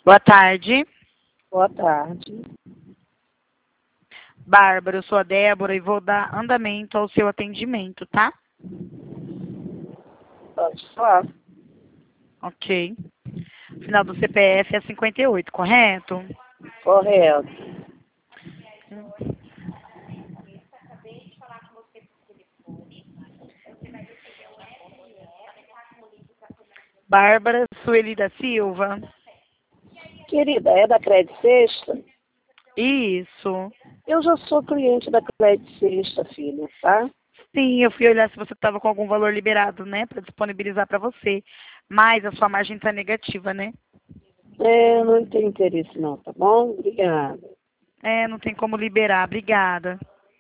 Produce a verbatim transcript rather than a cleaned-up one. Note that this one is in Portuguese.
Boa tarde. Boa tarde. Bárbara, eu sou a Débora e vou dar andamento ao seu atendimento, tá? Pode falar. Ok. O final do C P F é cinquenta e oito, correto? Correto. Bárbara Sueli da Silva. Querida, é da Crédito Sexta? Isso. Eu já sou cliente da Crédito Sexta, filha, tá? Sim, eu fui olhar se você estava com algum valor liberado, né, para disponibilizar para você. Mas a sua margem está negativa, né? É, não tem interesse não, tá bom? Obrigada. É, não tem como liberar. Obrigada.